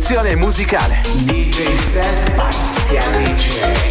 selezione musicale. DJ Set Pazzia DJ.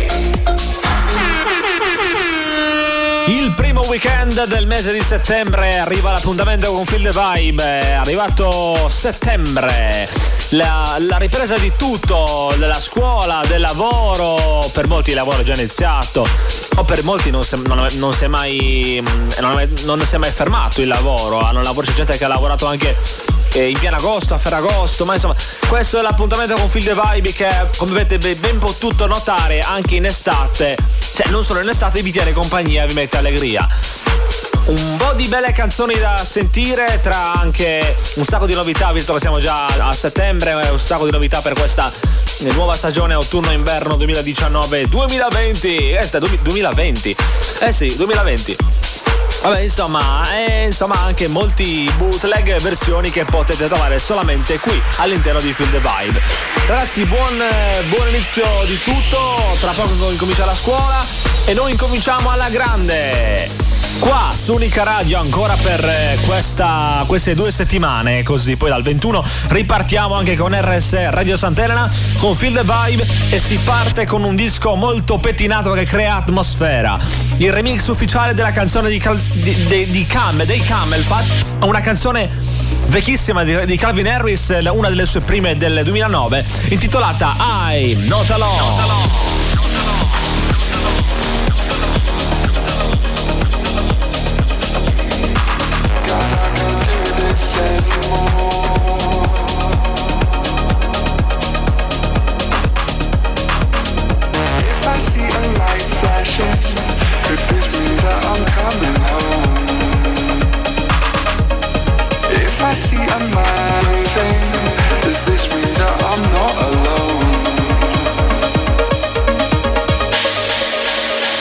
Il primo weekend del mese di settembre arriva l'appuntamento con Feel the Vibe. È arrivato settembre, la ripresa di tutto, della scuola, del lavoro. Per molti il lavoro è già iniziato, o per molti non si è mai fermato il lavoro. C'è gente che ha lavorato anche in pieno agosto, a Ferragosto, ma insomma questo è l'appuntamento con Feel the Vibe che, come avete ben potuto notare, anche in estate, cioè non solo in estate, vi tiene compagnia, vi mette allegria. Un po' di belle canzoni da sentire, tra anche un sacco di novità, visto che siamo già a settembre, un sacco di novità per questa nuova stagione autunno-inverno 2019-2020. 2020. Sì, 2020. Vabbè, insomma, anche molti bootleg versioni che potete trovare solamente qui all'interno di Feel the Vibe. Ragazzi, buon inizio di tutto. Tra poco incomincia la scuola e noi incominciamo alla grande. Qua su Unica Radio ancora per queste 2 settimane, così poi dal 21 ripartiamo anche con RS Radio Sant'Elena con Feel the Vibe e si parte con un disco molto pettinato che crea atmosfera. Il remix ufficiale della canzone dei Camel, una canzone vecchissima di Calvin Harris, una delle sue prime del 2009, intitolata I'm Not Alone. I see a man moving, does this mean that I'm not alone?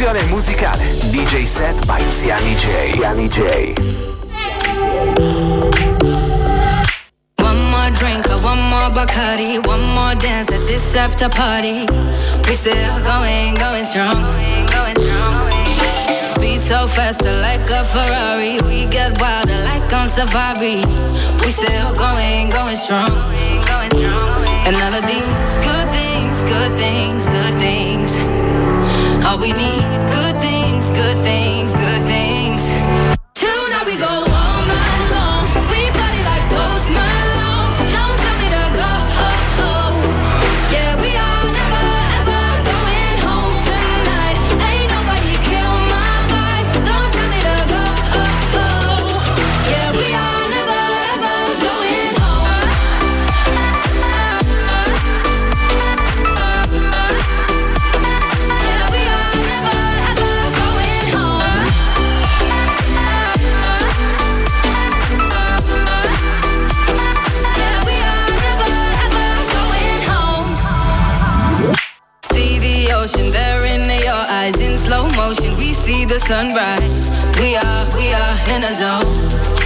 selezione musicale. DJ set by Ziani J. One more drink, one more Bacardi, one more dance at this after party. We still going strong. Speed so fast, like a Ferrari. We get wilder, like on safari. We still going strong. And all of these good things, good things, good things. All we need, good things, good things, good things. Tonight we go all night long. We party like Post Malone. Don't tell me to go. Yeah, we are never ever going home tonight. Ain't nobody kill my vibe. Don't tell me to go. Yeah, we are never ever going home. Yeah, we are never ever going home. Yeah, we are never ever going home. See the ocean there in your eyes in slow motion. We see the sunrise. We are in a zone.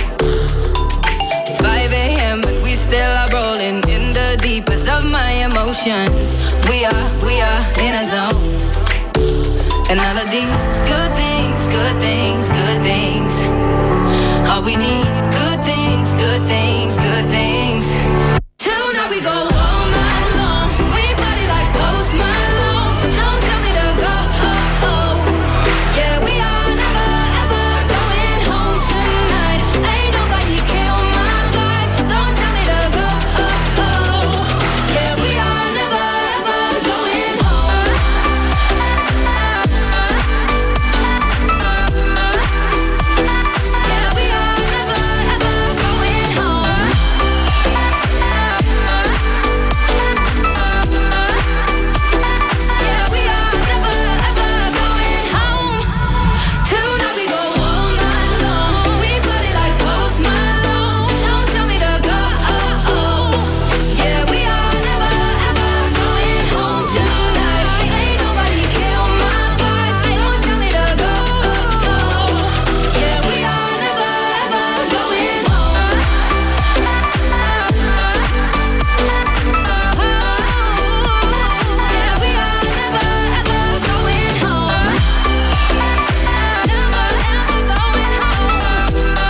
5 a.m. and we still are rolling in the deepest of my emotions. We are in a zone. And all of these good things, good things, good things. All we need, good things, good things, good things. Tonight we go all night long. We party like Post Malone. Don't tell me to go. Yeah, we are never ever going home tonight. Ain't nobody kill my vibe. Don't tell me to go. Yeah, we are never ever going home. Yeah, we are never ever going home. Yeah, we are never ever going home. Tonight we go all night long. We party like Post Malone. Don't tell me to go. Yeah, we are never ever going home tonight. Ain't nobody kill my vibe. Don't tell me to go. Yeah, we are never ever going home. Yeah, we are never ever going home. Never ever going home.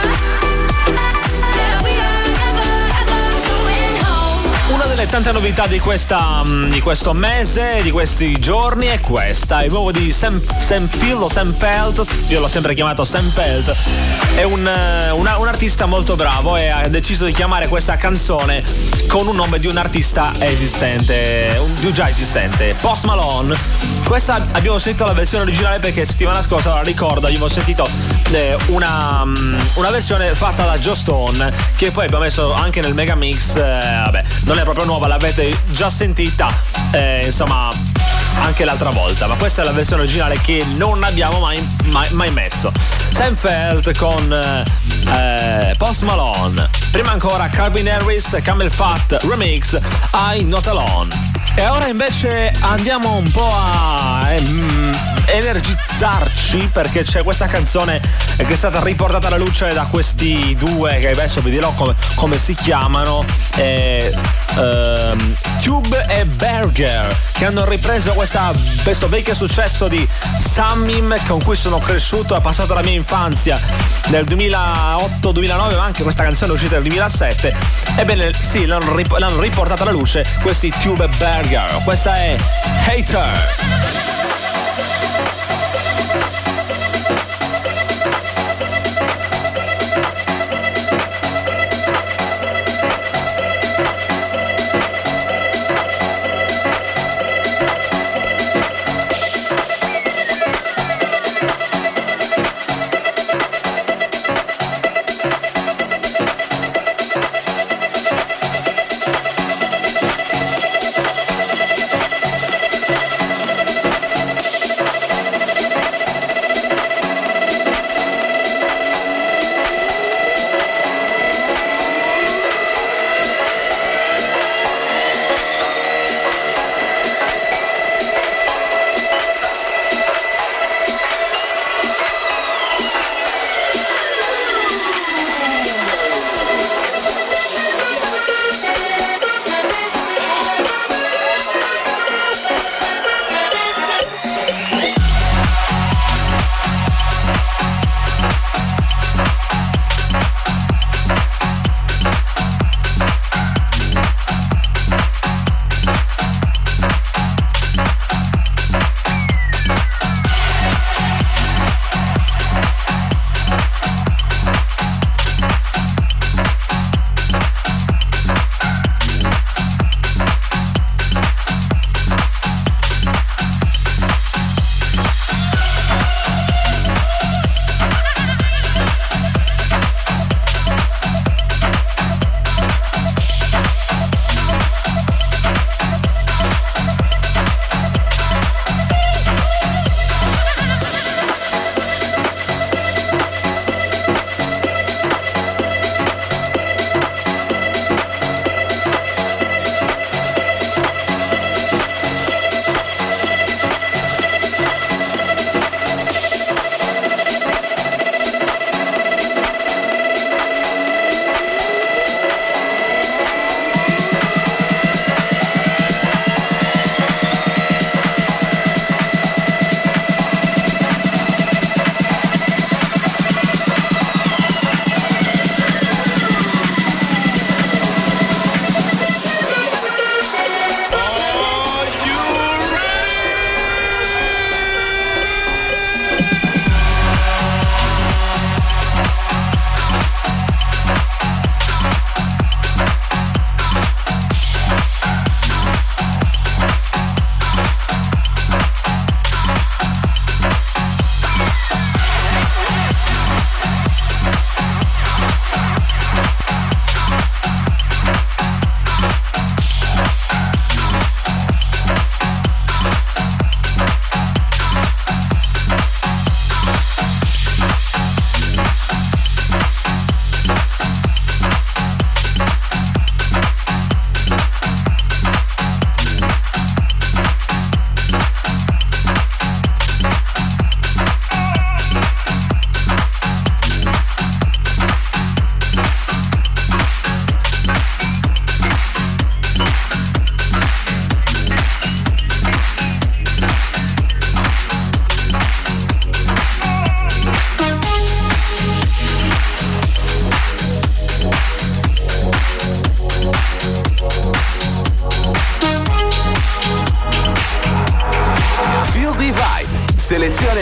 Yeah, we are never ever going home. Una delle tante novità di questo mese, di questi giorni è questa, il nuovo di Sam Feldt, io l'ho sempre chiamato Sam Feldt, è un artista molto bravo e ha deciso di chiamare questa canzone con un nome di un artista esistente, già esistente, Post Malone. Questa abbiamo sentito la versione originale perché settimana scorsa, la ricordo, abbiamo sentito una versione fatta da Joe Stone che poi abbiamo messo anche nel mega mix. Vabbè, non è proprio nuova, l'avete già sentita insomma anche l'altra volta, ma questa è la versione originale che non abbiamo mai messo. Sam Feldt con Post Malone, prima ancora Calvin Harris, Camel Fat Remix, I'm Not Alone. E ora invece andiamo un po' a energizzarci perché c'è questa canzone che è stata riportata alla luce da questi due che adesso vi dirò come si chiamano, Tube e Berger, che hanno ripreso questo vecchio successo di Samim con cui sono cresciuto, è passata la mia infanzia nel 2008-2009, ma anche questa canzone è uscita nel 2007. Ebbene sì, l'hanno riportata alla luce questi Tube e Berger. Questa è Hater.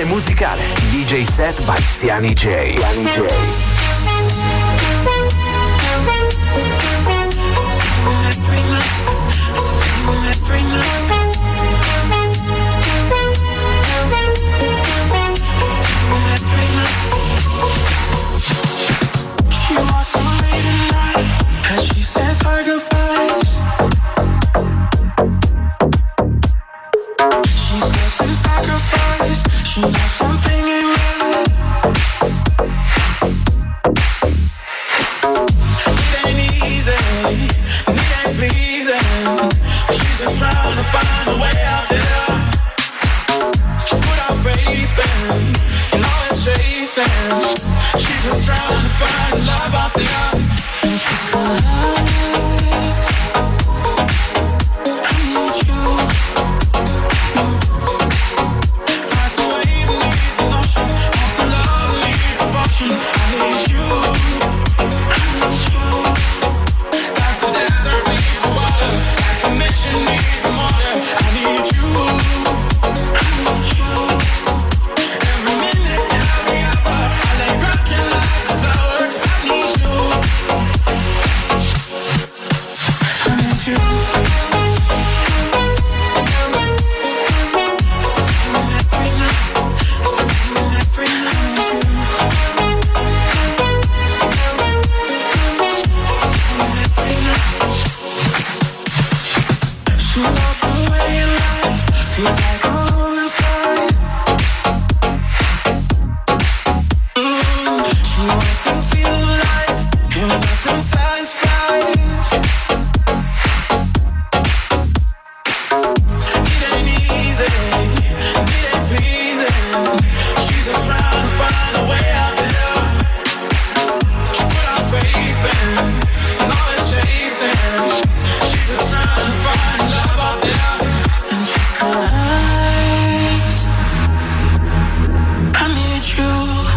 Selezione musicale. DJ set by Ziani J. She walks away tonight as she says her goodbyes. She's close to sacrifice. She knows something ain't right. It ain't easy, it ain't pleasing. She's just trying to find a way out there. She put her faith in all it's chasing. She's just trying to find love out there. And she cries, I need you. Like the wave needs an ocean, like the love needs devotion. I need you. Like the desert needs the water, like a mission needs the water. I need you. Every minute, every hour, I lay rocking like a flower. 'Cause I need you. I need you. She lost her way in life, feels like a hole inside. She wants to feel alive, and nothing satisfies. It ain't easy, it ain't pleasing. She's just trying to find a way out there. She put her faith in all it's chasing. She's just trying to find love out there. And she cries, I need you.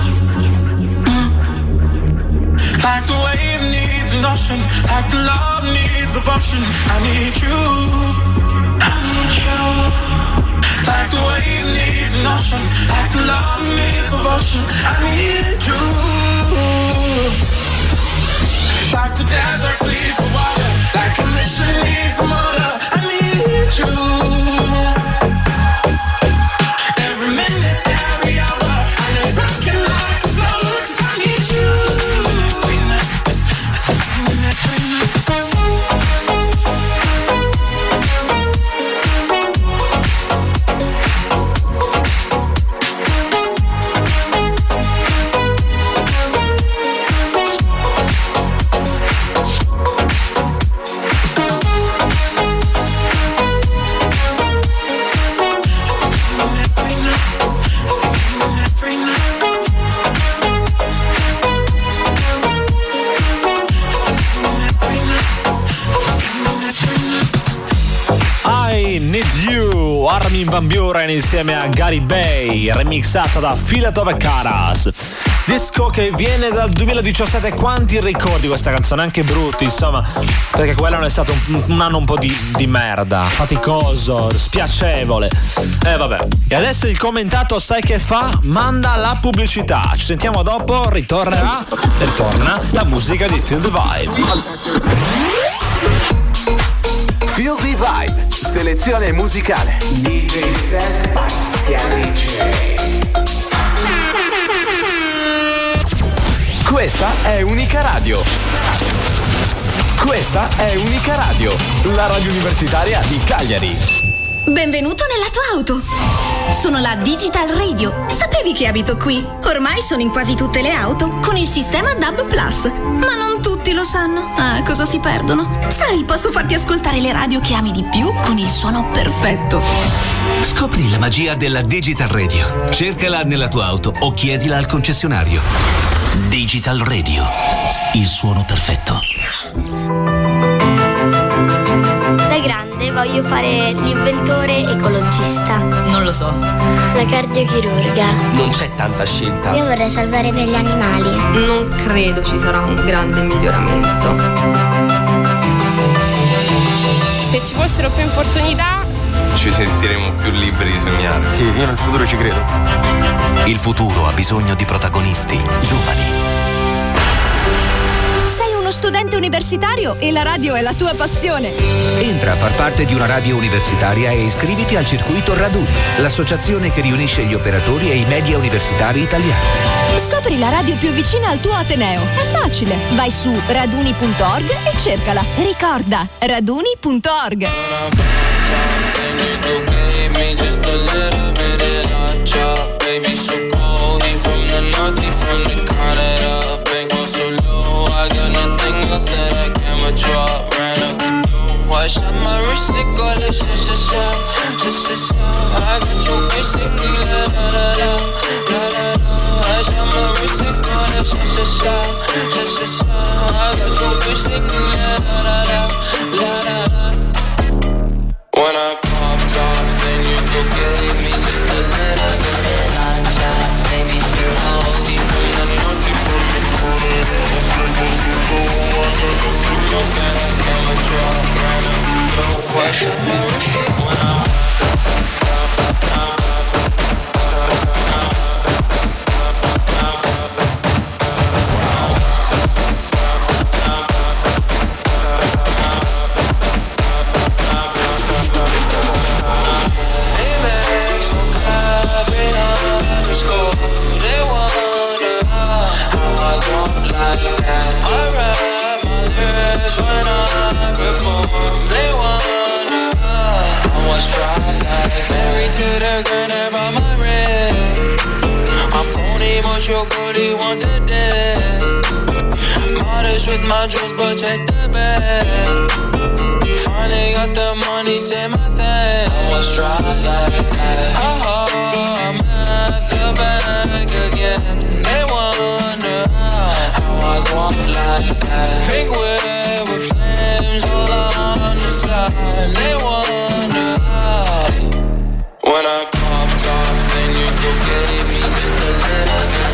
Like the wave needs an ocean, like the love needs devotion. I need you. Like the wave needs an ocean, like the love needs devotion. I need you. Like the desert needs the water, like a mission needs a motor. I need you. Every minute, every hour, I lay rocking like a flower. 'Cause I need you. I Need You, Armin van Buuren insieme a Gary Bay, remixata da Filatove Caras. Disco che viene dal 2017. Quanti ricordi questa canzone, anche brutti, insomma, perché quello è stato un anno un po' di merda, faticoso, spiacevole. Vabbè. E adesso il commentato sai che fa? Manda la pubblicità. Ci sentiamo dopo, ritorna la musica di Feel the Vibe. Feel the Vibe, selezione musicale. DJ set by Ziani J. Questa è Unica Radio. Questa è Unica Radio, la radio universitaria di Cagliari. Benvenuto nella tua auto. Sono la Digital Radio. Sapevi che abito qui? Ormai sono in quasi tutte le auto con il sistema DAB+. Ma non tutti lo sanno. Ah, cosa si perdono? Sai, posso farti ascoltare le radio che ami di più con il suono perfetto. Scopri la magia della Digital Radio. Cercala nella tua auto o chiedila al concessionario. Digital Radio, il suono perfetto. Da grande voglio fare l'inventore ecologista. Non lo so. La cardiochirurga. Non c'è tanta scelta. Io vorrei salvare degli animali. Non credo ci sarà un grande miglioramento. Se ci fossero più opportunità ci sentiremo più liberi di sognare. Sì, io nel futuro ci credo. Il futuro ha bisogno di protagonisti giovani. Sei uno studente universitario e la radio è la tua passione. Entra a far parte di una radio universitaria e iscriviti al circuito Raduni, l'associazione che riunisce gli operatori e i media universitari italiani. Scopri la radio più vicina al tuo ateneo. È facile. Vai su raduni.org e cercala. Ricorda, raduni.org. Watch out my wrist, it go like sha-sha-sha, sha-sha-sha. I got you basically la-la-la-la, la-la-la. Watch out my wrist, it go like sha-sha-sha, sha-sha-sha. I got you basically la-la-la-la, la-la-la. When I popped off, then you could give me just a little bit of la-cha. Maybe you're holding from the north, from the corner. Wash up my wrist when I want the dead. Modest with my jewels, but check the bag. Finally got the money, say my thing. I was dry like that. Oh, I'm at the bank again. They wonder how I go up like that. Pink whip with flames all on the side. They wonder when I popped off, then you could get me just a little bit.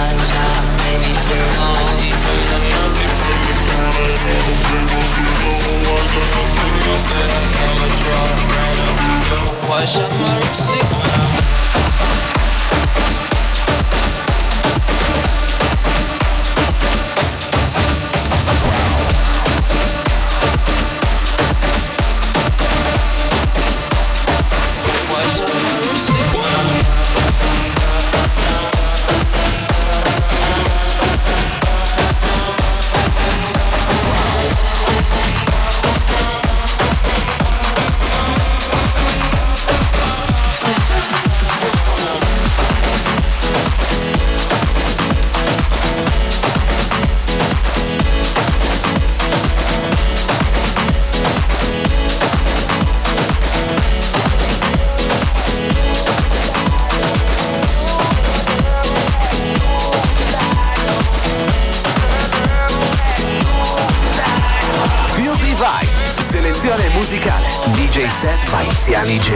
Wash up my receipt. Selezione musicale DJ set by Ziani J.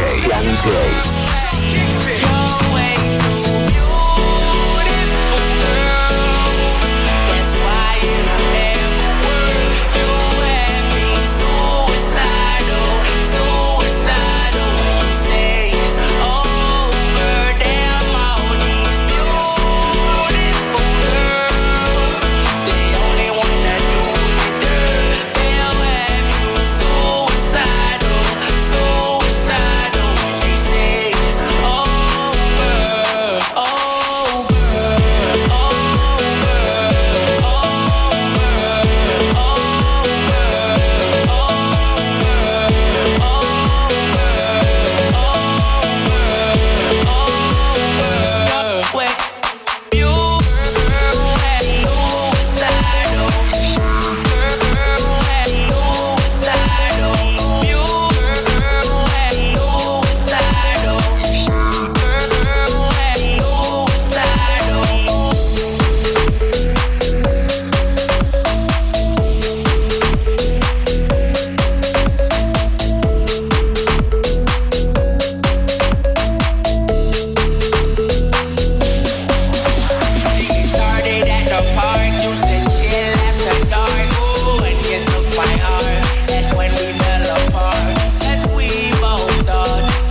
When we fell apart, as we both thought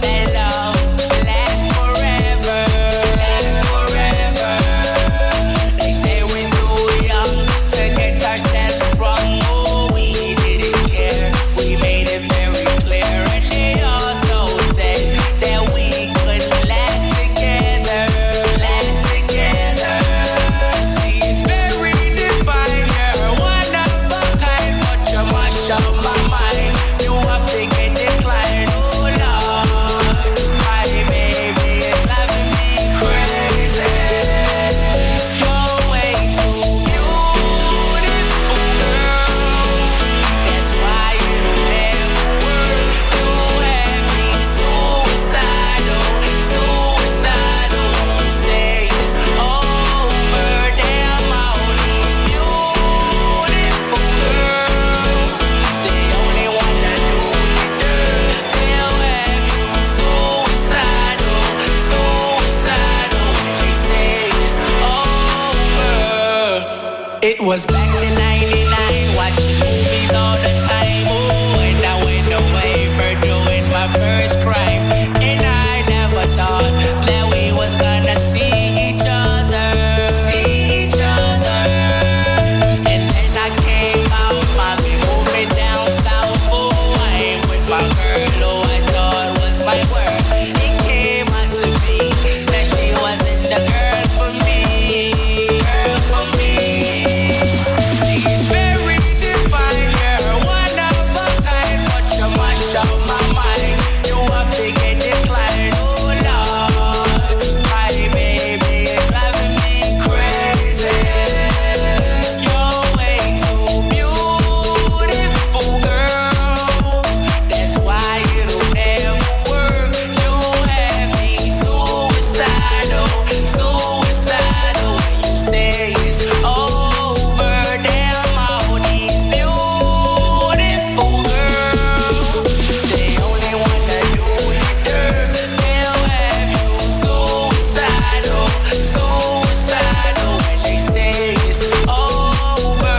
was back in 99, watching movies all the time. Ooh, and I went away for doing my first crime. And I never thought that we was gonna see each other. See each other. And then I came out, mommy moved me down south. Oh, I ain't with my girl who I thought was my world. It came out to be that she wasn't the girl for me. Girl for me. She's very divine, you're one of a kind, but you mash up my mind. You are figure decline, oh Lord. My baby is driving me crazy. You're way too beautiful, girl. That's why it'll never work. You have me suicidal, suicidal. When you say it's over, damn all these beautiful girls, they only wanna do you dirt. They'll have you suicidal, suicidal. When they say it's over,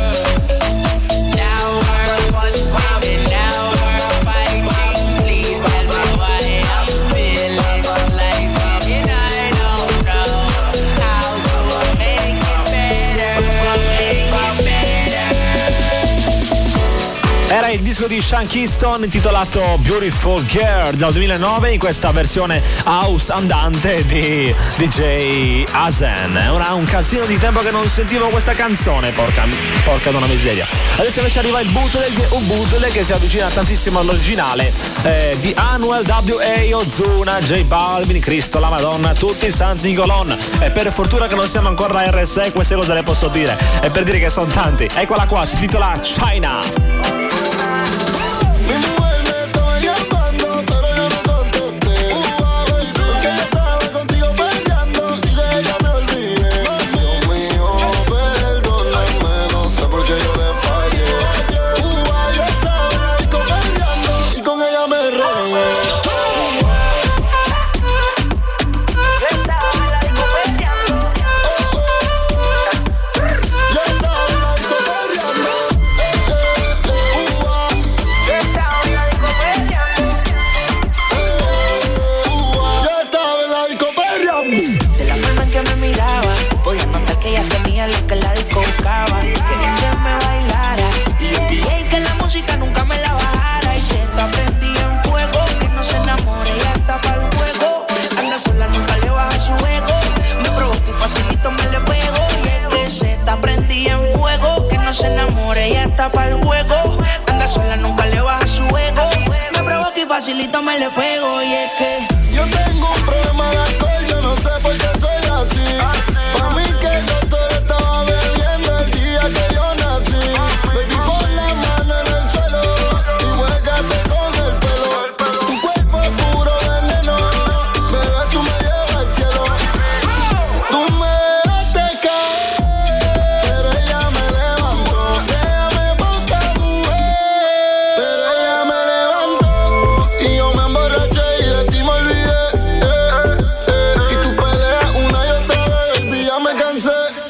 now we're fussing and now we're fighting. Please tell me why I'm feeling slighted, and I don't know how to make it better, make it better. Era il disco di Sean Kingston intitolato Beautiful Girl del 2009 in questa versione house andante di DJ Hazen. Ora un casino di tempo che non sentivo questa canzone, porca donna miseria. Adesso invece arriva il bootleg, un bootleg che si avvicina tantissimo all'originale di Anuel, W.A. Ozuna, J Balvin, Cristo, la Madonna, tutti i santi Nicolon. E per fortuna che non siamo ancora a RSE, queste cose le posso dire. E per dire che sono tanti. Eccola qua, si intitola China. Mi mujer me estaba llamando, pero yo no contesté. Porque yo estaba contigo peleando y de ella me olvidé. Dios mío, perdóname, no sé por qué yo le fallé. Yo estaba en la disco peleando y con ella me regué. De la forma en que me miraba, podía notar que ella tenía lo que la disco buscaba. Quería que me bailara y el DJ que la música nunca me la bajara. Y se está prendida en fuego, que no se enamore, ella está pa'l juego. Anda sola, nunca le baja su ego. Me provoca y facilito me le pego. Y es que se está prendida en fuego, que no se enamore, ella está pa'l juego. Anda sola, nunca le baja su ego. Me provoca y facilito me le pego. Y es que yo tengo un problema de alcohol, yo no sé por qué soy así. Pa' mí que el doctor estaba bebiendo el día que yo nací. Baby, pon la mano en el suelo y juégate con el pelo. Tu cuerpo es puro veneno, bebé, tú me llevas al cielo. Tú me dejaste caer, pero ella me levantó. Déjame poca mujer, pero ella me levantó. Y yo me emborraché y de ti me olvidé. Y tú peleas una y otra vez, baby, ya me cansé.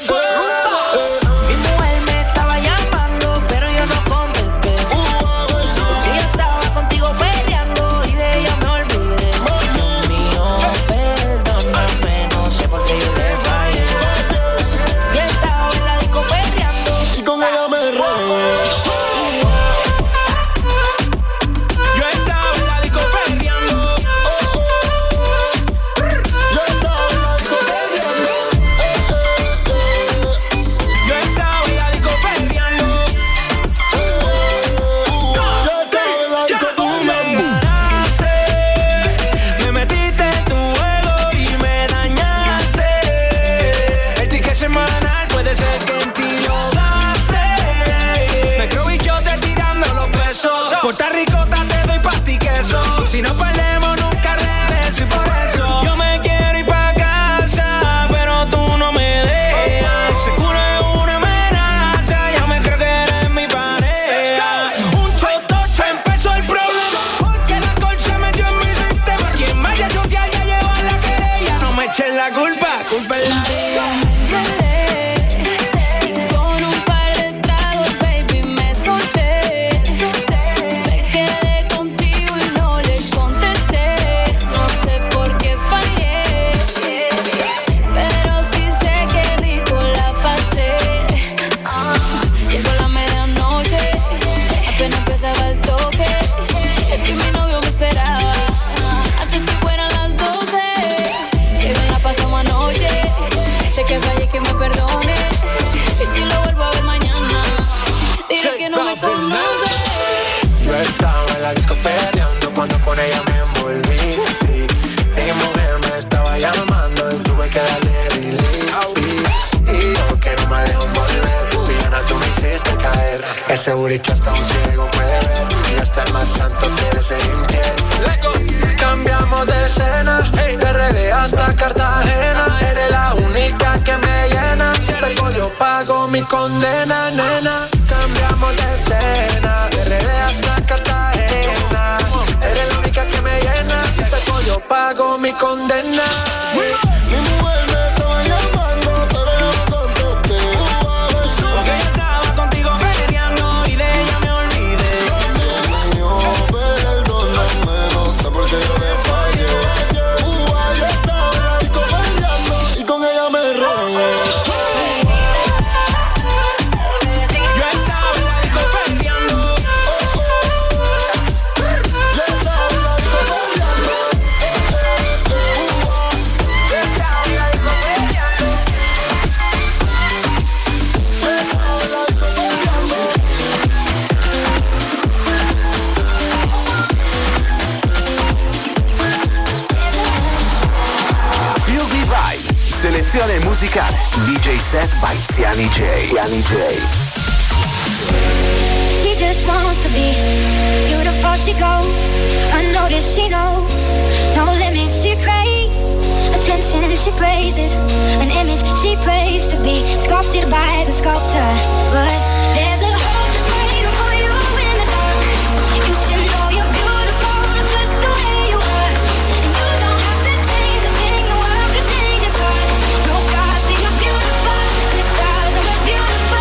mi mujer me estaba llamando, pero yo no contesté. Porque yo estaba contigo peleando y de ella me olvidé. Dios mío, perdóname, no sé por qué yo le fallé. Yo estaba en la disco peleando Y con ella me regué. Yo estaba en la disco peleando. Yo estaba en la disco peleando. Yo estaba en la disco peleando. Yo estaba en la disco peleando. Me metiste en tu juego y me dañaste. El ticket semanal puede ser que en ti lo gaste. Me creo bichote tirando los pesos. Puerto Ricota te doy pa' ti queso. Si no perdemos nunca regreso y por eso yo me quiero ir pa' casa, pero tú no me dejas. Seguro es una amenaza, ya me creo que eres mi pareja. Un chotocho empezó el problema, porque el alcohol se metió en mi sistema. Quien me haya choteado ya lleva la querella. No me echen la culpa, culpa es la de ella. Y con un al toque. Es que mi novio me esperaba antes que fueran las 12. Que bien la pasamos anoche. Sé que fallé, que me perdone. Y si lo vuelvo a ver mañana, diré que no me conoce. Yo estaba en la disco peleando cuando con ella me envolví, sí. Ella mujer me estaba llamando y tuve que darle delete. Y yo que no me dejo volver, Diana, tú me hiciste caer. Ese booty que hasta un ciego puede ver, y hasta el más santo quiere ser infiel. Cambiamos de escena, de RD hasta Cartagena. Eres la única que me llena, si pego yo pago mi condena, nena. Cambiamos de escena, de RD hasta Cartagena. Eres la única que me llena, si pego yo pago mi condena. Mi mujer me estaba llamando, pero yo no contesté. Porque yo estaba contigo peleando y de ella me olvidé. Mío, perdóname, no sé por qué yo le fallé. Yo estaba en la disco peleando y con ella me regué. Yo estaba en la disco peleando. Feel the Vibe. Selezione musicale. DJ set by Ziani J. She just wants to be beautiful, she goes unnoticed, she knows no limits, she craves attention, she praises an image she prays to be sculpted by the sculptor. But there's a hope that's waiting for you in the dark. You should know you're beautiful just the way you are, and you don't have to change a thing, the world could change its heart. No scars, see you're beautiful, the stars are beautiful.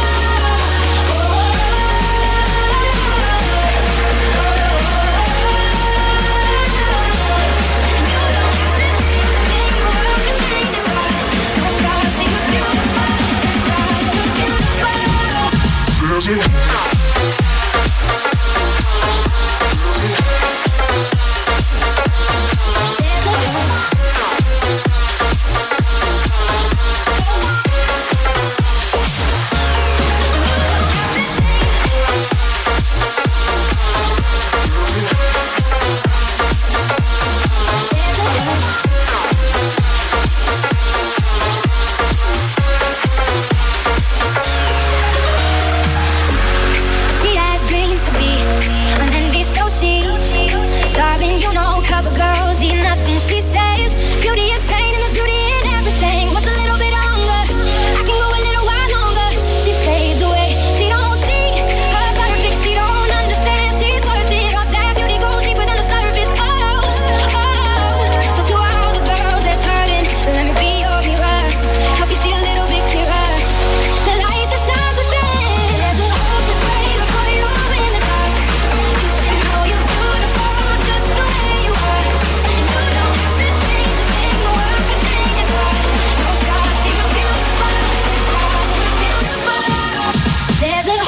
She has dreams to be an envy, so she's starving, you know, cover girls eat nothing. She says beauty is pain and there's beauty in everything. What's a little bit of hunger? I can go a little while longer. She fades away, she don't see her perfect, she don't understand she's worth it. All that beauty goes deeper than the surface. Oh, oh. So to all the girls that's hurting, let me be your mirror, help you see a little bit clearer. The light that shines within, there's a hope that's waiting for you in the dark. You should know you're beautiful just the way you are, and you don't have to change a thing, the world could change its heart. No scars, see you're beautiful, there's a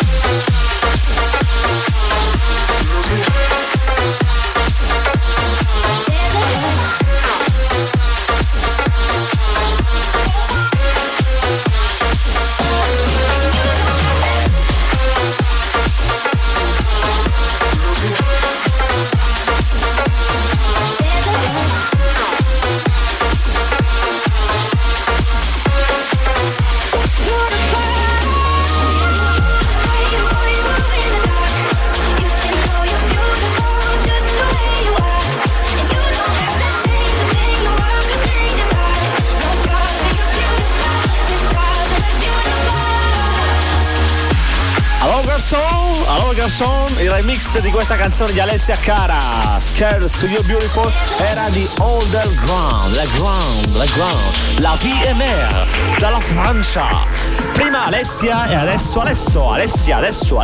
Allora Garçon, il remix di questa canzone di Alessia Cara, Scared to You Beautiful, era di Underground, la VMR dalla Francia. Prima Alessia e adesso Alessia.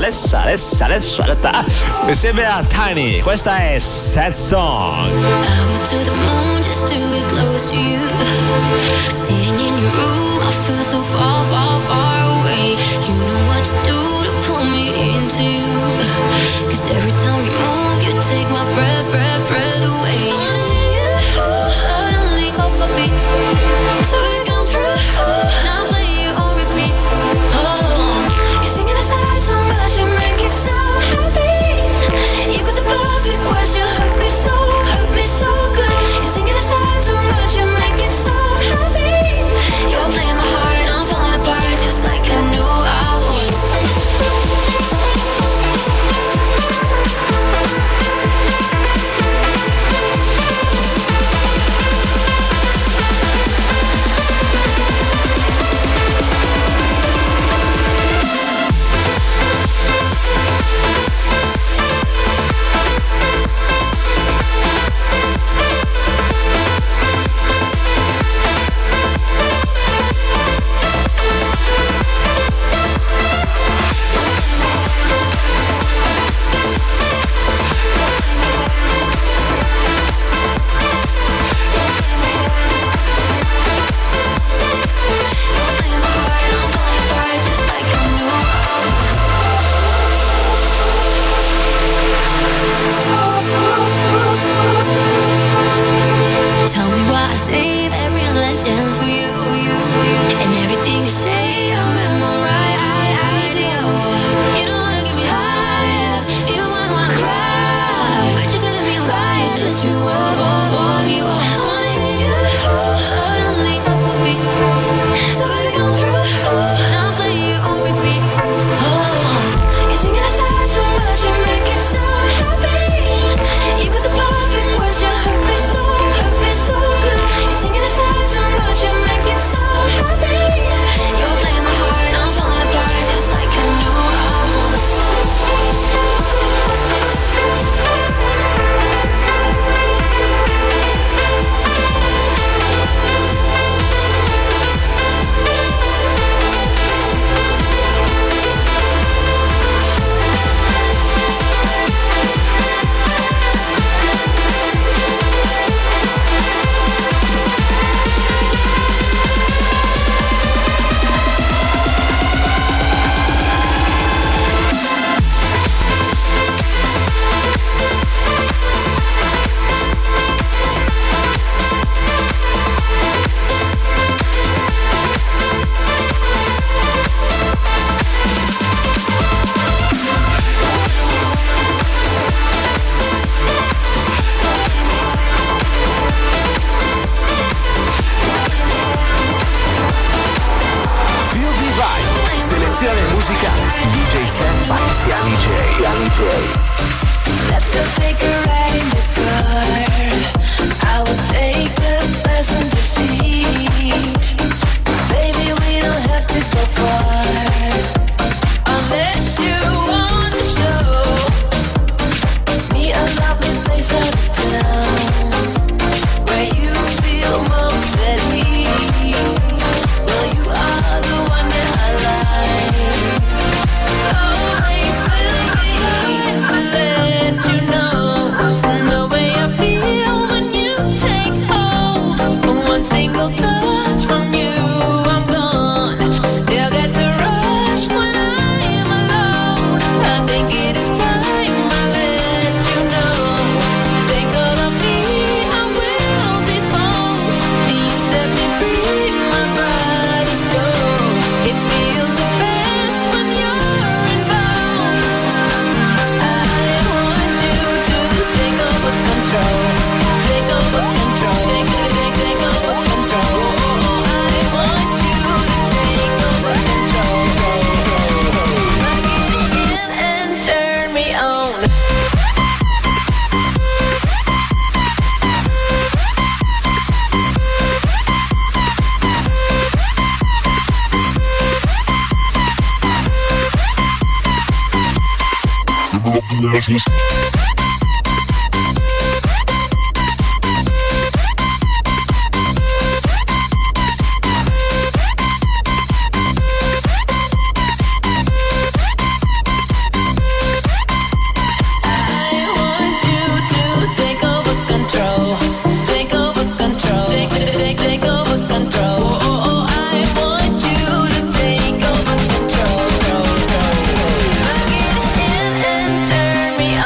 Mi sembra Tiny, questa è Sad Song. I go to the moon just to get close to you. Sitting in your room, I feel so far, far, far away. You know what to do to pull me into you. 'Cause 'Cause every time you move, you take my breath, breath, breath away. Suddenly off my feet, so we come through, and I'm playing you on repeat. Oh, you're singing a sad song, but you make it sound happy. You got the perfect words, you hurt me so good. You're singing a sad song, but you make it sound happy. You're playing my heart, and I'm falling apart just like I knew I would. Tell me why I save every last chance for you, and everything you say I memorize. You know how to get me high, even when I wanna cry, but you set me on fire, just you want you. I wanna hear you suddenly off my feet, so we come through, and I'll play you on repeat. Oh, you're singing a sad song, but you make it sound happy. You got the perfect words, you hurt me so good. You're singing a sad song, but you make it sound happy. You're playing my heart, I'm falling apart just like I knew I would. Selezione musicale DJ set by Siani J. Let's go take a ride in the car. I will take the passenger seat. Baby, we don't have to go far, unless you want to show me a lovely place out of town, where you feel most at ease. Well, you are the one that I like. Always willing to let you know the way I feel when you take hold. One single touch from you, I'm gone. Still get the rush when I am alone. I think it is time I let you know. Take all of me, I will default. You set me free, my body's yours. It feels the best when you're involved. I want you to take over control. Take over control. Take over control. I want you to take over control. Get in and turn me on. I want you to take over control. Take over control. Take over control. I want you to take over control. Get in and turn me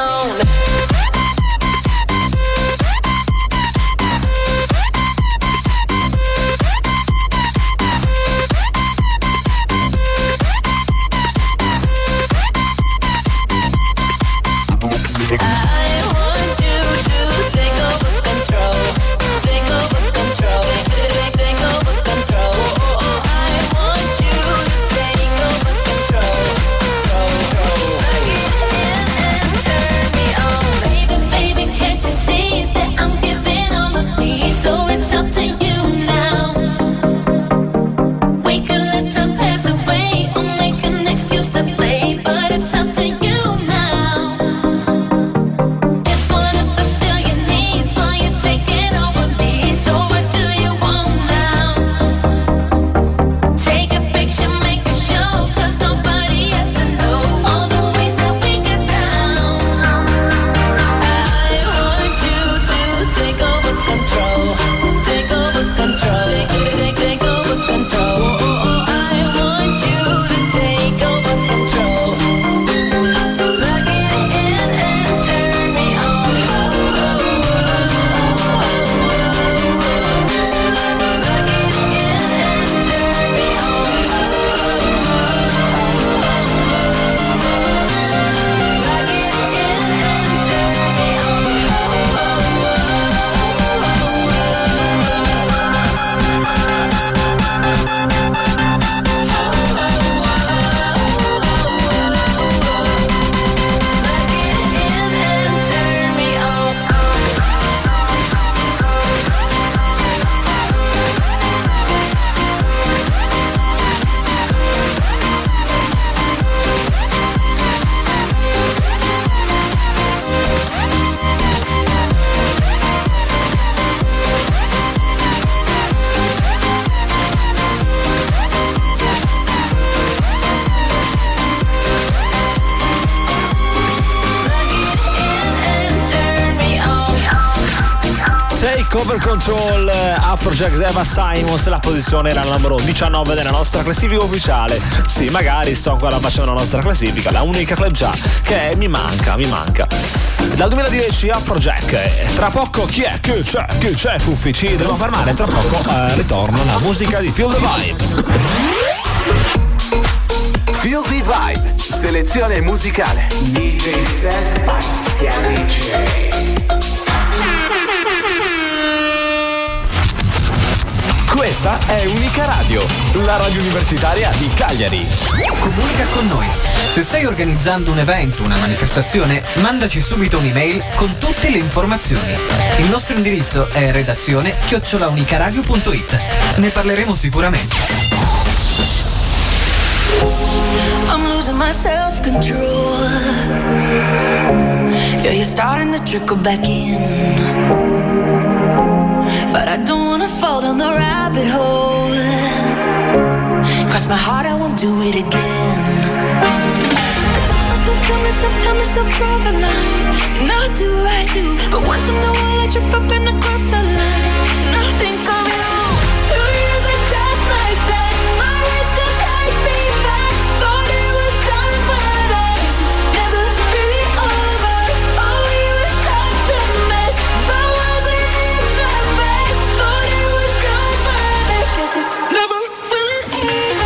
Cover Control, Afrojack, Eva Simons. La posizione era al numero 19 della nostra classifica ufficiale. Sì, magari sto ancora facendo la nostra classifica, la unica club già che mi manca. Dal 2010 Afrojack. Tra poco chi è? Chi c'è Fuffi? Ci dobbiamo fermare, tra poco ritorna la musica di Feel the Vibe. Feel the Vibe, selezione musicale. DJ Set Pazzia DJ. Questa è Unica Radio, la radio universitaria di Cagliari. Comunica con noi. Se stai organizzando un evento, una manifestazione, mandaci subito un'email con tutte le informazioni. Il nostro indirizzo è redazione@unicaradio.it. Ne parleremo sicuramente. I'm losing my self-control. Yeah, you're starting to trickle back in. But I don't wanna fall down the rabbit hole. Cross my heart, I won't do it again. I tell myself, draw the line. And I do, but once in a while I trip up and I cross the line. And I think of you. 2 years are just like that. My head still takes me back. Thought it was done, but I guess it's never really over. Oh, you were such a mess, but wasn't it the best? Thought it was done, but I guess it's never really over.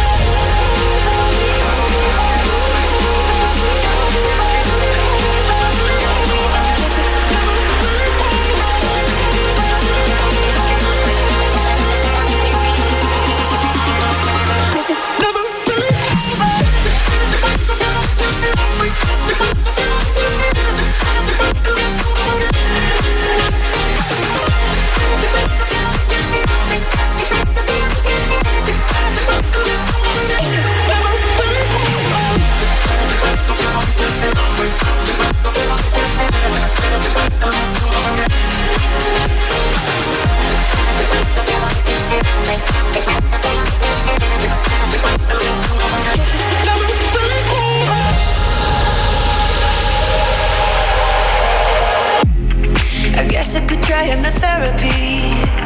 I guess I could try hypnotherapy.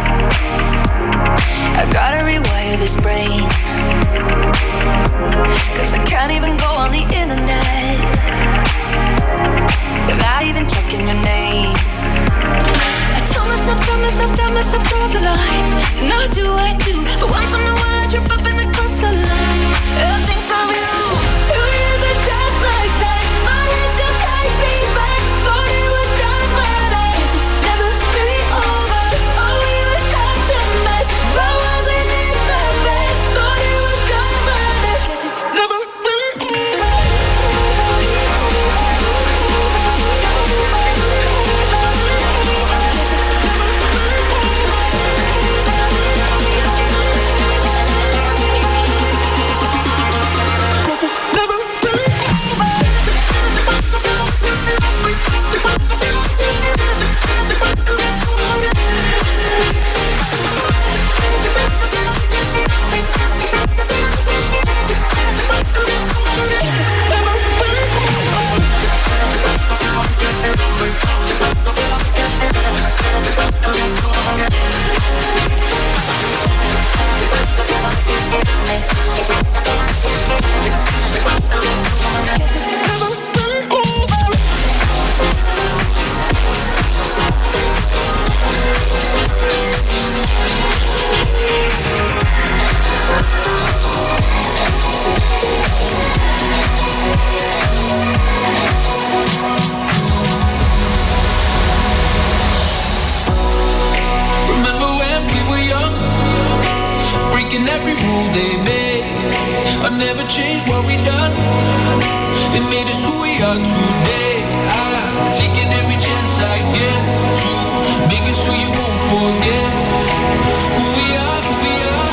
I gotta rewire this brain, 'cause I can't even go on the internet without even checking your name. I tell myself, draw the line. And I do, but once in a while I trip up and I cross the line. And I think of you. 2 years are just like that. My head still takes me back. Thought it was never change what we done. It made us who we are today. I'm taking every chance I get to make it so you won't forget who we are, who we are.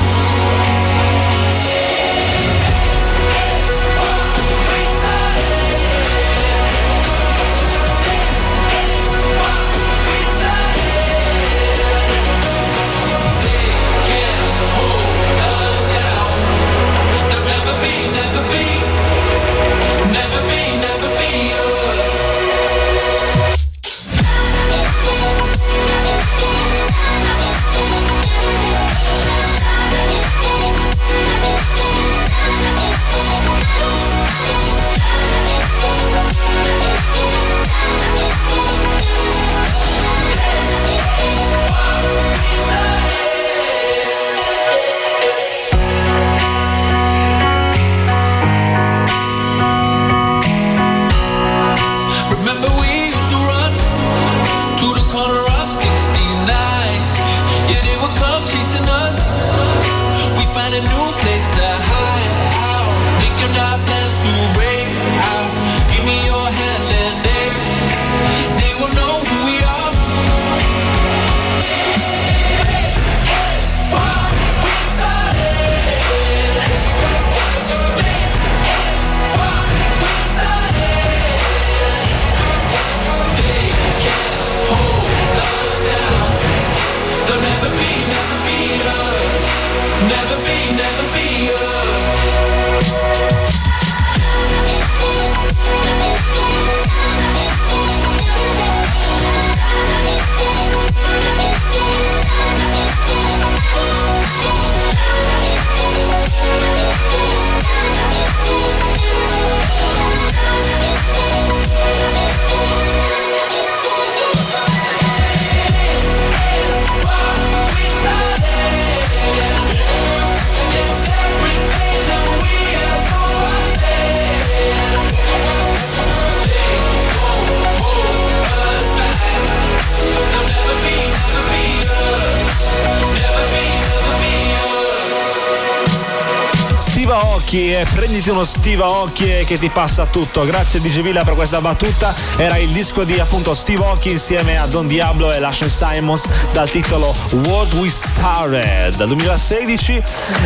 E prenditi uno Steve Aoki che ti passa tutto. Grazie DJ Villa per questa battuta. Era il disco di appunto Steve Aoki insieme a Don Diablo e Lashen Simons dal titolo What We Started dal 2016.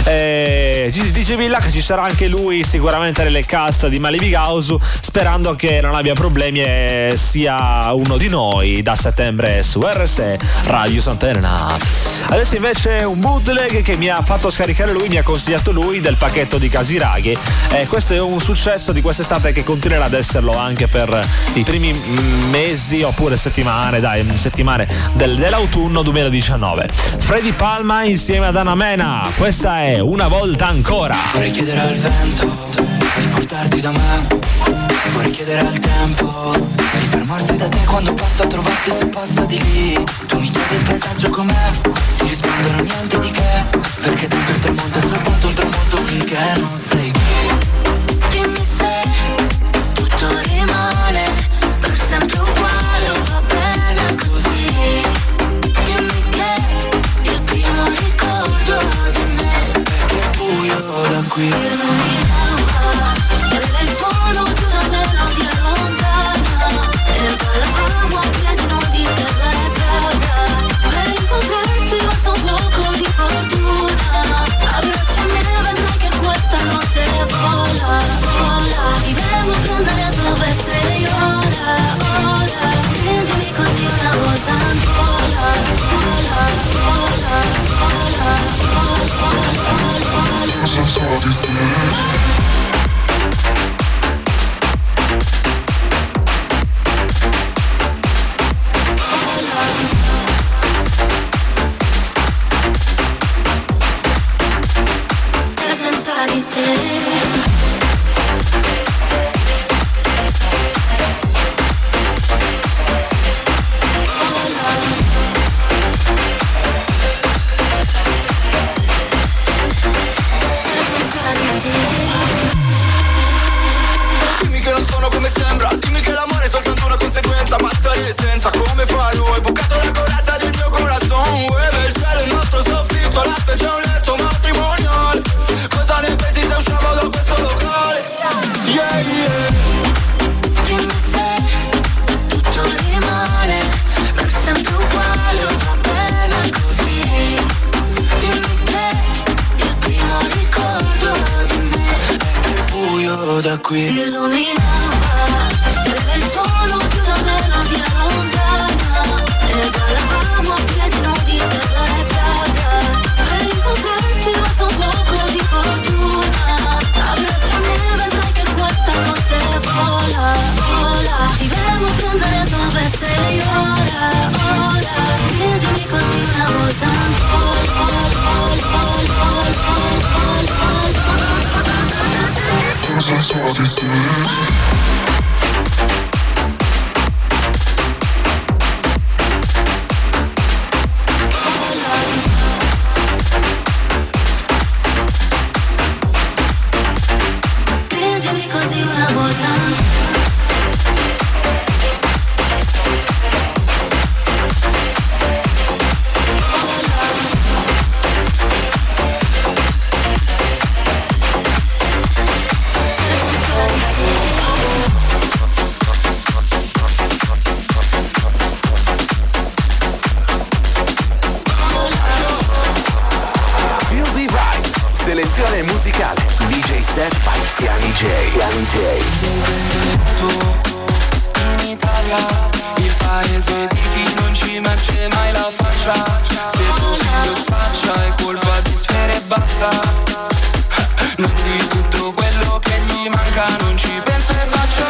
DJ Villa che ci sarà anche lui sicuramente nelle cast di Malibu House, sperando che non abbia problemi e sia uno di noi da settembre su RSE Radio Sant'Elena. Adesso invece un bootleg che mi ha fatto scaricare lui, mi ha consigliato lui, del pacchetto di Casiraghi. Questo è un successo di quest'estate che continuerà ad esserlo anche per i primi mesi oppure settimane dell'autunno 2019. Freddy Palma insieme ad Anna Mena, questa è Una volta ancora. Vorrei chiedere al vento di portarti da me, vorrei chiedere al tempo di fermarsi da te quando passo a trovarti, se passa di lì. Tu mi chiedi il paesaggio com'è, ti risponderò niente di che, perché tanto il tramonto è soltanto un tramonto finché non sei qui. Dimmi se tutto rimane per sempre uguale o va bene così. Dimmi che il primo ricordo di me è che è buio da qui. Era il suono di una melodia lontana e parlavamo a piedi nudi terra e strada. Per incontrarsi basta un poco di fortuna, abbracciami e vedrai che questa notte vola, vola. Ti devo qui. Si illuminava, beve il suono di una melodia lontana ed eravamo a piedi nudi terra esata. Per incontrarsi basta un poco di fortuna. Abbracciami e vedrai che questa notte vola, vola. Ti vengo a prendere dove sei ora, ora. Spingimi così una volta ancora. Spingimi così una volta. Selezione musicale DJ Set by Ziani J. Tu in Italia, il paese di chi non ci mette mai la faccia. Se tuo figlio spaccia è colpa di Sfera e basta. Non di tutto quello che gli manca, non ci penso e faccio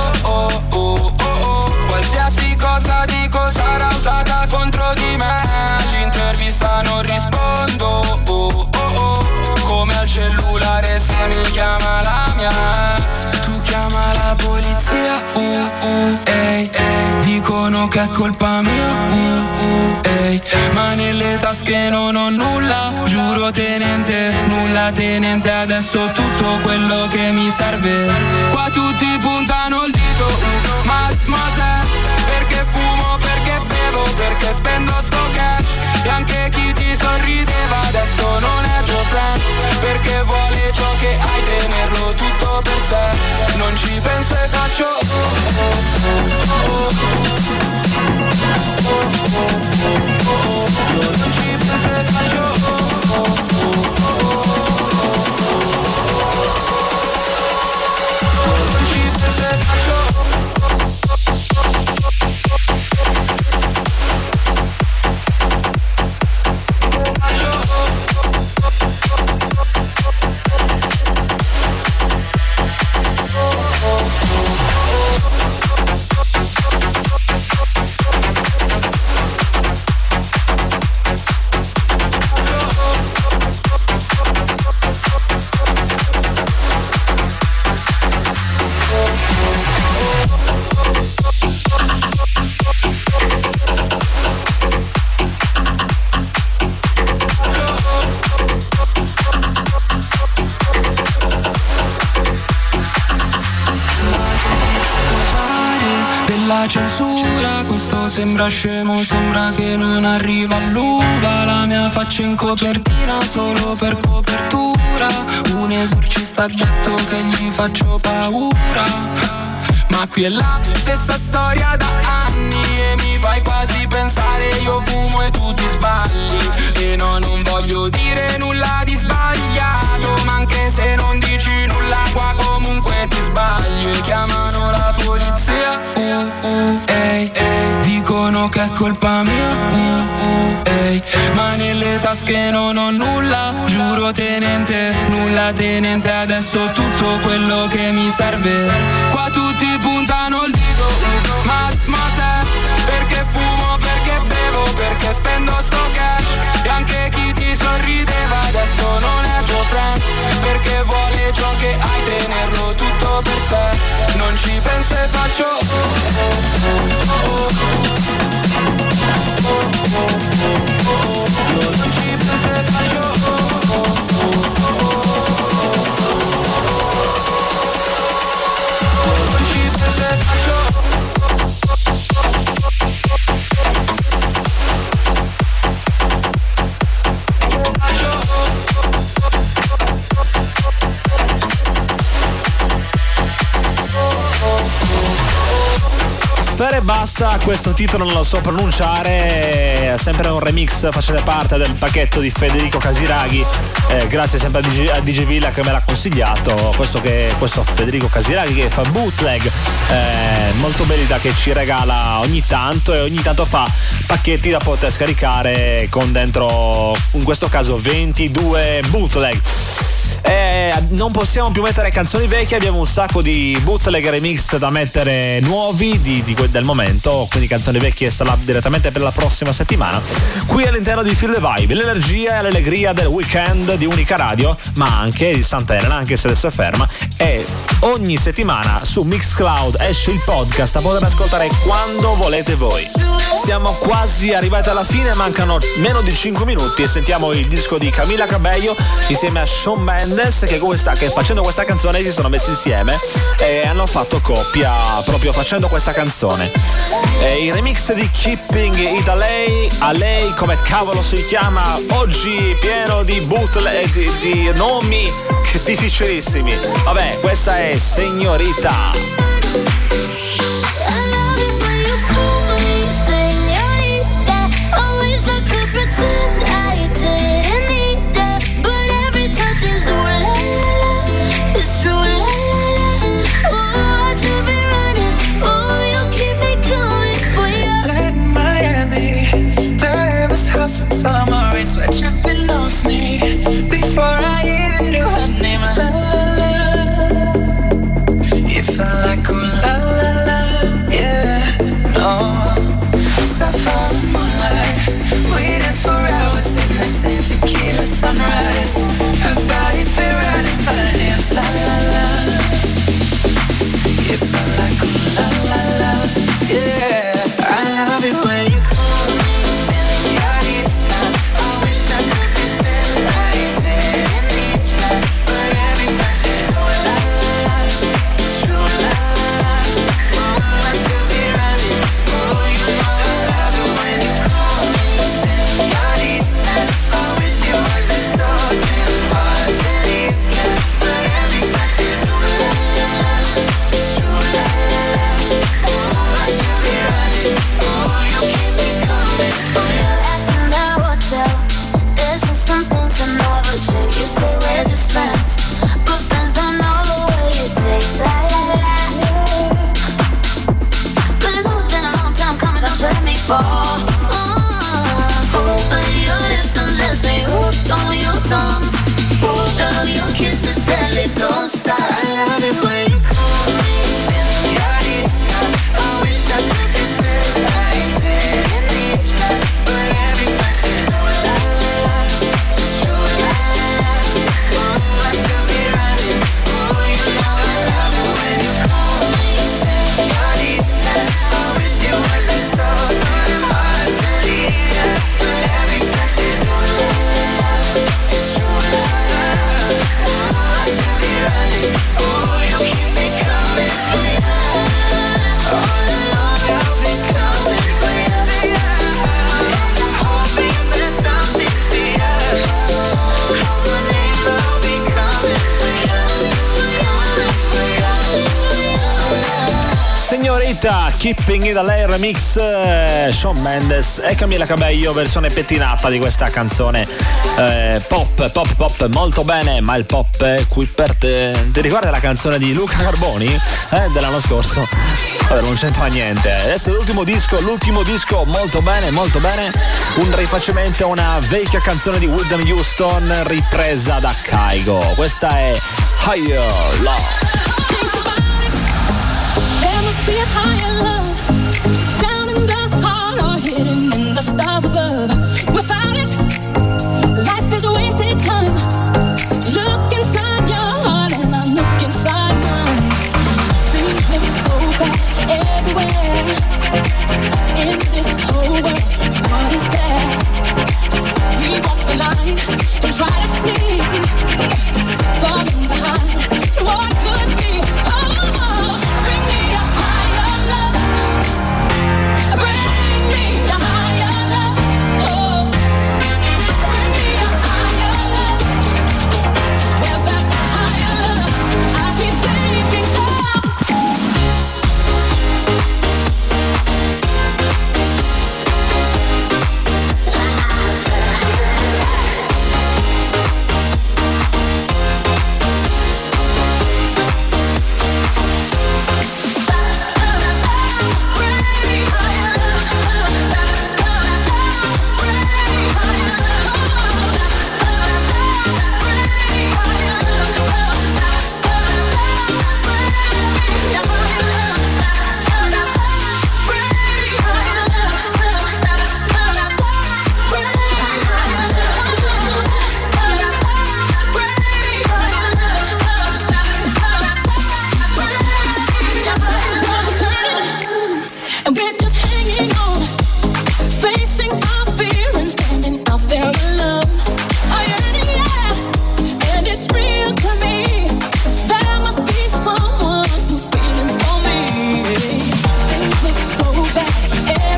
qualsiasi cosa dico sarà usata contro di me. All'intervista non rispondo come al cellulare se mi chiama la mia ex. Tu chiama la polizia, ehi. Dicono che è colpa mia, ehi. Ma nelle tasche non ho nulla, giuro tenente, nulla tenente. Adesso tutto quello che mi serve. Qua tutti puntano il dito, ma perché fumo, perché bevo, perché spendo sto cash. E anche chi ti sorrideva adesso non è tuo friend, perché vuole ciò che hai, tenerlo tutto per sé. Non ci penso e faccio non ci penso e faccio non ci penso e faccio. Censura, questo sembra scemo, sembra che non arriva all'uva. La mia faccia in copertina solo per copertura. Un esorcista ha detto che gli faccio paura. Ma qui è la stessa storia da anni e mi fai quasi pensare io fumo e tu ti sbagli. E no, non voglio dire nulla di sbagliato, ma anche se non dici nulla qua comunque ti sbagli. E chiamano la polizia, ehi. Dicono che è colpa mia, ehi. Ma nelle tasche non ho nulla, giuro tenente, nulla tenente. Adesso tutto quello che mi serve. Qua tutti puntano il dito, ma perché fumo, perché bevo, perché spendo sto cash. E anche chi ti sorrideva adesso non è tuo friend, perché vuole ciò che hai, tenerlo tutto per sé. Non ci penso e faccio non ci penso e faccio non ci penso e faccio. Sfera basta, questo titolo non lo so pronunciare, è sempre un remix facente parte del pacchetto di Federico Casiraghi, grazie sempre a DJ Villa che me l'ha consigliato, questo Federico Casiraghi che fa bootleg molto belli che ci regala ogni tanto e ogni tanto fa pacchetti da poter scaricare con dentro, in questo caso 22 bootleg. Non possiamo più mettere canzoni vecchie, abbiamo un sacco di bootleg remix da mettere nuovi del momento, quindi canzoni vecchie sarà direttamente per la prossima settimana qui all'interno di Feel the Vibe, l'energia e l'allegria del weekend di Unica Radio, ma anche di Santa Elena, anche se adesso è ferma, e ogni settimana su Mixcloud esce il podcast da poter ascoltare quando volete voi. Siamo quasi arrivati alla fine, mancano meno di 5 minuti e sentiamo il disco di Camila Cabello insieme a Shawn Mendes che facendo questa canzone si sono messi insieme e hanno fatto coppia proprio facendo questa canzone. Il remix di Keeping It a lei come cavolo si chiama, oggi pieno di bootleg, di nomi difficilissimi. Vabbè, questa è Signorita. Summer rain, sweat dripping off me before I even knew her name. La la la, it felt like ooh la la la, yeah, no. Sapphire moonlight, we danced for hours in the same tequila sunrise. Her body fit right in my hands, la la la. It felt like ooh la la la, yeah. I love it when you call me. Don't stop. I love it when you call me señorita. I wish I could pretend I didn't need you, but every time she's oh la la, it's true la la. Oh, I should be running. Oh, you know I love it when you call me señorita. I wish it wasn't so hard to leave you, but every time she's oh la la, it's true la la. Oh, I should be running. Oh, you keep me coming for you. All along I'll be coming for you. And I hope you meant something to you. Call my name, I'll be coming for you. Coming for you. Signorita, Keeping It a lei remix, Shawn Mendes e Camila Cabello, versione pettinata di questa canzone pop molto bene, ma il pop è qui per te. Ti ricordi la canzone di Luca Carboni dell'anno scorso? Vabbè, non c'entra niente. Adesso l'ultimo disco molto bene, un rifacimento a una vecchia canzone di Whitney Houston ripresa da Kygo. Questa è Higher Love. There must be a higher love down in the heart or hidden in the stars above. Without it, life is a wasted time. Look inside your heart and I look inside mine. Things make it so bad everywhere in this whole world. What is fair? We walk the line and try to see, falling behind what could be. Oh, bring me a higher love. Bring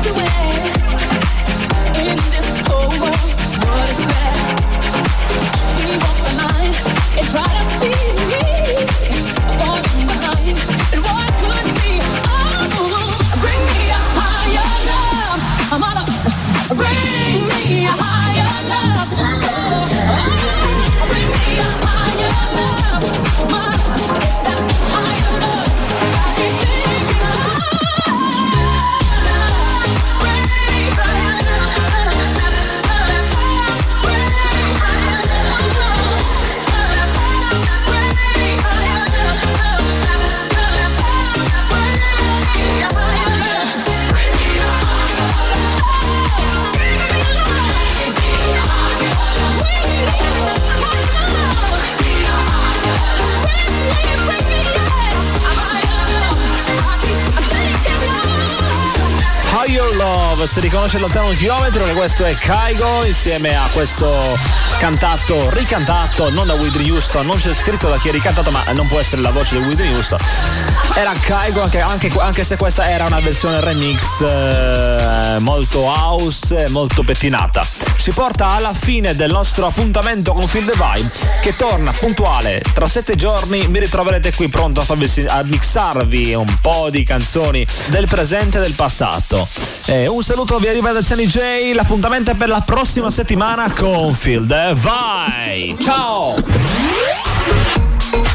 Si riconosce lontano un chilometro che questo è Kygo insieme a questo cantato, ricantato, non da Whitney Houston, non c'è scritto da chi è ricantato, ma non può essere la voce di Whitney Houston. Era Kygo, anche se questa era una versione remix molto house, molto pettinata. Ci porta alla fine del nostro appuntamento con Feel the Vibe, che torna puntuale tra 7 giorni. Mi ritroverete qui pronto a mixarvi un po' di canzoni del presente e del passato. Un saluto via di Redazione J. L'appuntamento è per la prossima settimana con Feel the Vibe. Ciao!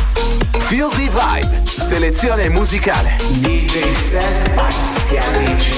Feel the Vibe, selezione musicale. DJ Set Pazzia.